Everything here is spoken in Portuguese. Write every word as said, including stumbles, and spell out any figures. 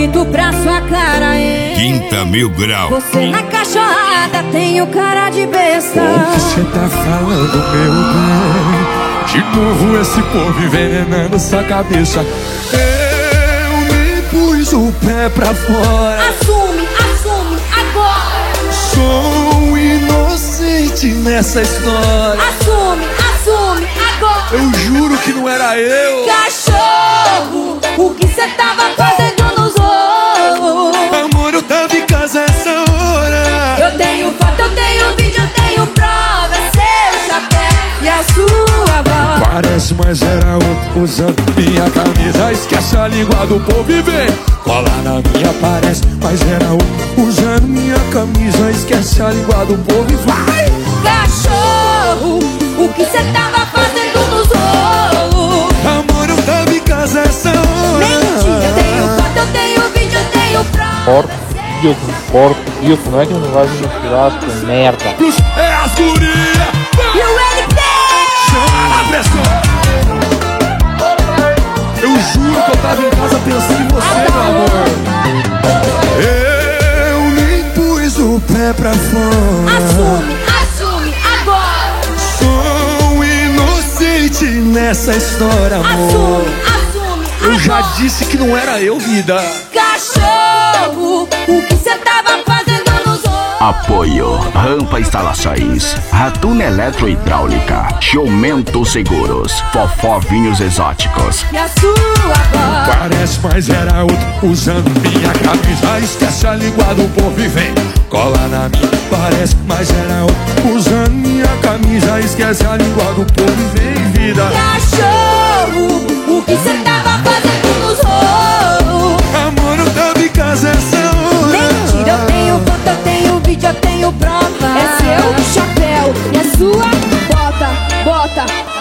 bonito pra sua cara, hein? Quinta Mil Grau. Você na cachorrada tem o cara de besta. O que cê tá falando, meu bem? De novo esse povo envenenando sua cabeça. Eu nem pus o pé pra fora. Assume, assume, agora. Sou inocente nessa história. Assume, assume, agora. Eu juro que não era eu. Cachorro, o que cê tava fazendo nos ovos? Amor, eu tava em casa essa hora. Eu tenho foto, eu tenho vídeo, eu tenho prova. É seu chapéu e a sua voz. Parece, mas era outro usando minha camisa. Esquece a língua do povo e vem. Cola na minha, parece, mas era outro usando minha camisa. Esquece a língua do povo e vai. Cachorro, o que cê tava fazendo nos ovos? Amor, eu tava em casa essa hora. Mentira, eu tenho foto, eu tenho vídeo, eu tenho prova. Porco, idioto, porco, idioto, não é que não vai me misturar com merda. É as gurias. E o L P! Chama na pressão. Eu juro que eu tava em casa pensando em você, meu amor. Eu nem pus o pé pra fora. Assume, assume, agora. Sou inocente nessa história, amor. Assume, assume, agora. Eu já disse que não era eu, vida. Cachorro, o que cê tava fazendo nos ovos? Apoio Rampa Instalações, Ratuna Eletrohidráulica, Jumento Seguros, Fofó Vinhos Exóticos. E a sua voz. Parece, mas era outro usando minha camisa. Esquece a língua do povo e vem. Cola na minha. Parece, mas era outro usando minha camisa. Esquece a língua do povo e vem, vida. Cachorro, o que cê tava fazendo nos ovos? Amor, eu tava em casa essa hora. Mentira, eu tenho foto, eu tenho vídeo, eu tenho prova. É seu chapéu e a sua bota, bota.